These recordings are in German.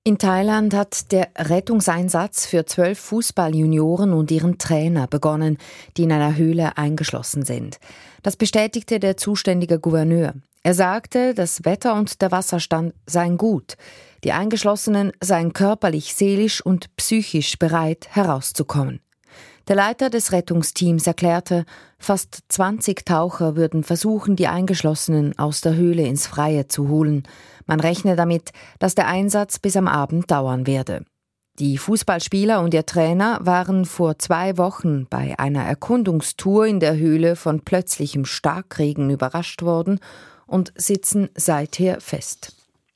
In Thailand hat der Rettungseinsatz für 12 Fußballjunioren und ihren Trainer begonnen, die in einer Höhle eingeschlossen sind. Das bestätigte der zuständige Gouverneur. Er sagte, das Wetter und der Wasserstand seien gut. Die Eingeschlossenen seien körperlich, seelisch und psychisch bereit, herauszukommen. Der Leiter des Rettungsteams erklärte, fast 20 Taucher würden versuchen, die Eingeschlossenen aus der Höhle ins Freie zu holen. Man rechne damit, dass der Einsatz bis am Abend dauern werde. Die Fußballspieler und ihr Trainer waren vor 2 Wochen bei einer Erkundungstour in der Höhle von plötzlichem Starkregen überrascht worden und sitzen seither fest.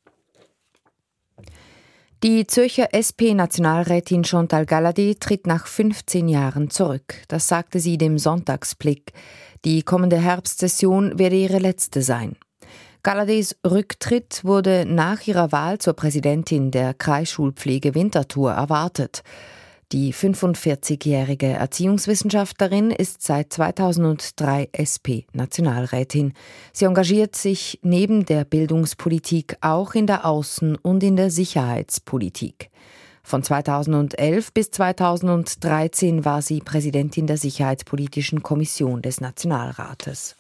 Die Zürcher SP-Nationalrätin Chantal Galladay tritt nach 15 Jahren zurück. Das sagte sie dem Sonntagsblick. Die kommende Herbstsession werde ihre letzte sein. Galladays Rücktritt wurde nach ihrer Wahl zur Präsidentin der Kreisschulpflege Winterthur erwartet. Die 45-jährige Erziehungswissenschaftlerin ist seit 2003 SP-Nationalrätin. Sie engagiert sich neben der Bildungspolitik auch in der Außen- und in der Sicherheitspolitik. Von 2011 bis 2013 war sie Präsidentin der Sicherheitspolitischen Kommission des Nationalrates.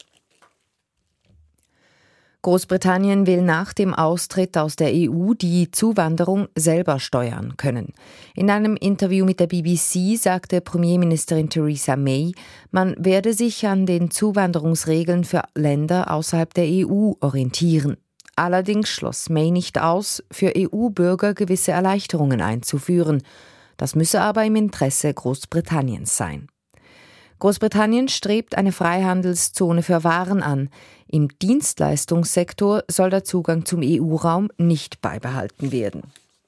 Großbritannien will nach dem Austritt aus der EU die Zuwanderung selber steuern können. In einem Interview mit der BBC sagte Premierministerin Theresa May, man werde sich an den Zuwanderungsregeln für Länder außerhalb der EU orientieren. Allerdings schloss May nicht aus, für EU-Bürger gewisse Erleichterungen einzuführen. Das müsse aber im Interesse Großbritanniens sein. Großbritannien strebt eine Freihandelszone für Waren an. Im Dienstleistungssektor soll der Zugang zum EU-Raum nicht beibehalten werden.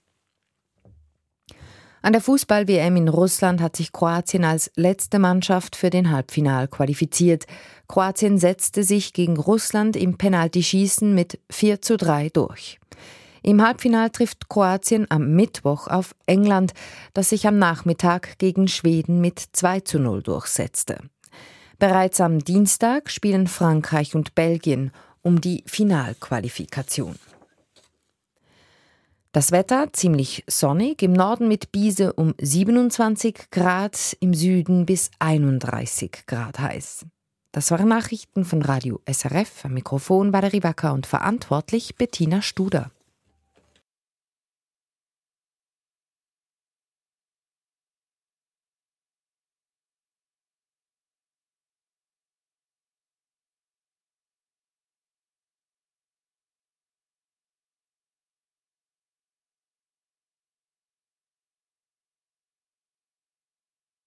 An der Fußball-WM in Russland hat sich Kroatien als letzte Mannschaft für den Halbfinal qualifiziert. Kroatien setzte sich gegen Russland im Penaltyschießen mit 4:3 durch. Im Halbfinal trifft Kroatien am Mittwoch auf England, das sich am Nachmittag gegen Schweden mit 2:0 durchsetzte. Bereits am Dienstag spielen Frankreich und Belgien um die Finalqualifikation. Das Wetter ziemlich sonnig, im Norden mit Biese um 27 Grad, im Süden bis 31 Grad heiß. Das waren Nachrichten von Radio SRF. Am Mikrofon war der Rivaca und verantwortlich Bettina Studer.